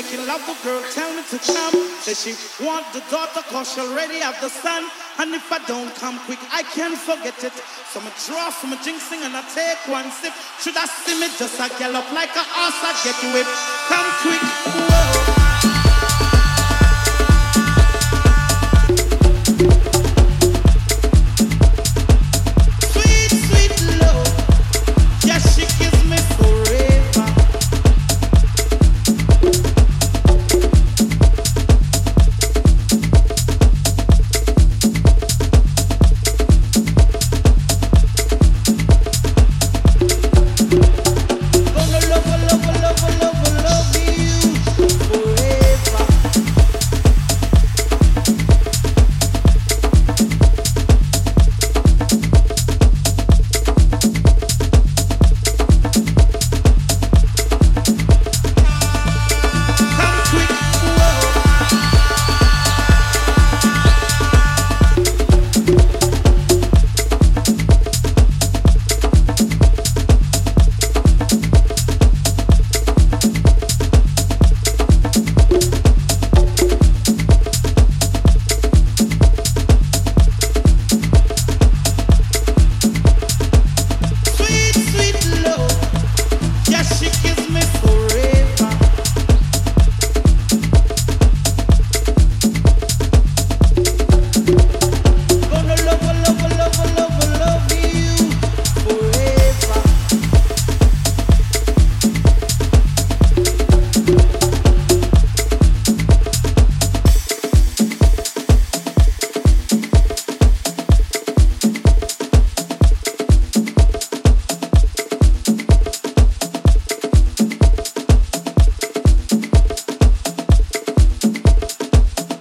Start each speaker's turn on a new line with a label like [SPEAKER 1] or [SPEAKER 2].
[SPEAKER 1] making love, the girl tell me to come. Say she want the daughter cause she already have the son. And if I don't come quick, I can't forget it. So I draw from a jinxing and I take one sip. Should I see me just a gallop like a horse, I get whipped. Come quick, whoa.